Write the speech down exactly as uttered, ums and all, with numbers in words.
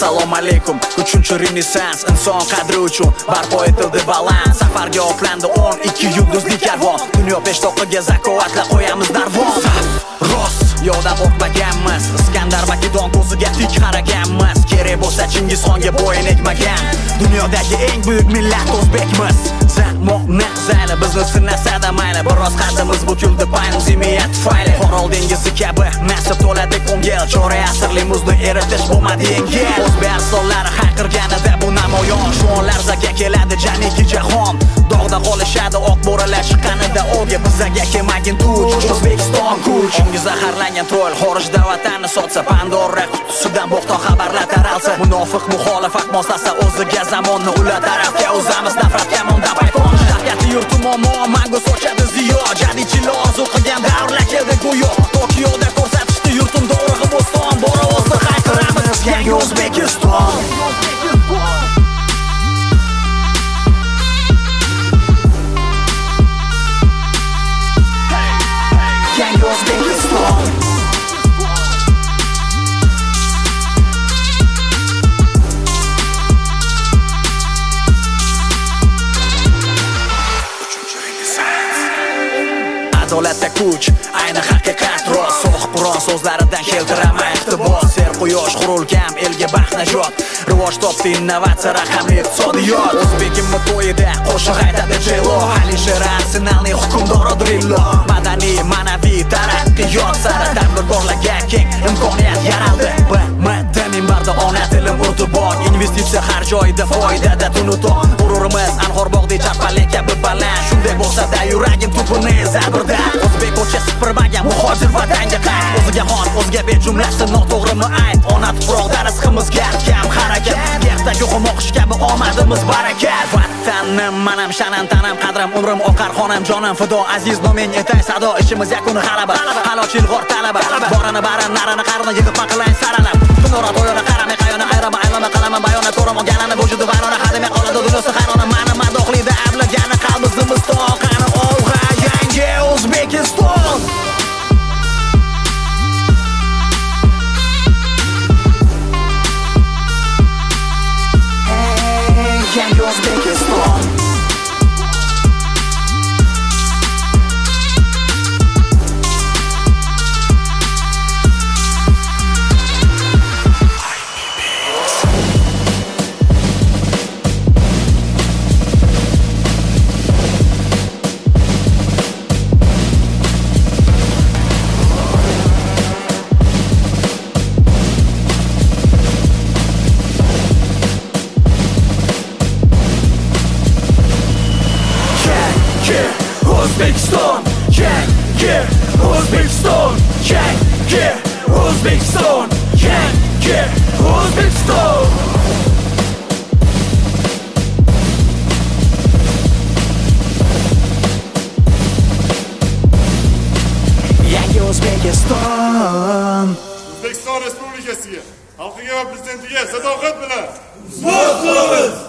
Assalomu alaykum. Uchinchi renessans inson qadri uchun barpo etildi balans. Safarga otlandi o'n ikki yulduzli karvon. Dunyo peshtoqiga zakovatla qo'yamiz darvon. Rost yo'ldan qo'rqmaganmiz. Iskandar Makedon ko'ziga tik qaraganmiz. Kerak bo'lsa Chingizxonga bo'yin egmagan. Dunyodagi eng buyuk millat o'zbekmiz. Zamoqni zayli bizni sinasada mayli. Biroz qadimiz bukildi pandemiya tufayli. Orol dengizi kabi nasib to'ladi ko'ngil. Chorak asrli muzni eritish bo'lmadi yengil. O'zbek arsonlari hayqirganida bu namoyon. Shu larzaga keladi janiki jahon. Dog'da qolishadi oq bo'ralar chiqqanida o'ga. Bizaga kelmagin tuj O'zbekiston kuch. Unga zaharlangan troll xorijda vatanni sotsa, Pandora qutisidan bo'xton xabarlar taralsa, munofiq muxolifat moslasa o'ziga zamonni ular tarafga o'zamiz nafratga monda paypon. Shavkati yurtim muammo mangu sochadi ziyo. Jadidchilar orzu qilgan davrlar keldi go'yo. Tokioda ko'rsatishdi yurtim do'rig'i bo'ston. Bora o'zda hayqiramiz yangi O'zbekiston. Yangi O'zbekiston. Adolatda kuch, ayni haqiqat rost. So'xpuron so'zlaridan keltiraman iqtibos. Ser quyosh qurilgan elga baxt najot. Rivoj topdi innovatsiya raqamli iqtisodiyot. O'zbekimni to'yida qo'shiq aytadi Jelo. Alisher Arsenalning hukmdori Drillo. Madaniy, ma'naviy taraqqiyot sari tadbirkorlarga keng imkoniyat yaraldi. B M D minbarda ona tilim urdi bor. Investitsiya har joyda foydada tunuton. G'ururimiz anhor bog'dek chapalik kabi baland. Shunday bo'lsa-da yuragim tupuni zabrda. O'zbek ko'cha sipirmagan muhojir vatanga qayt. O'ziga xon, o'ziga ber jumlasi noto'g'rimi ayt. Ona tuproqda rizqimizga kam harakat. Yerdagi xumoqish kabi omadimiz barakat. Vatannim manam shanam tanam qadrim umrim oqar xonam jonim fido aziz noming etay sado ishimiz yakuni g'alaba. Halokil g'or talaba. Borini barin narini qarini yig'ib maqlang saralab. Kunora to'yona qaramay qayona ayrama aylama qalaman bayona to'rama galani bo'judi varona xadimga qoladi dunyosi hayrona mani madoqlida ablagani qalbimiz toqani olg'a yangi O'zbekiston. Yangi O'zbekiston. O'zbekiston, yangi O'zbekiston, yangi O'zbekiston, yangi O'zbekiston. Yangi O'zbekiston. O'zbekiston Respublikasiga, xalqiga va prezidentiga sadoqat bilan xizmat qilamiz.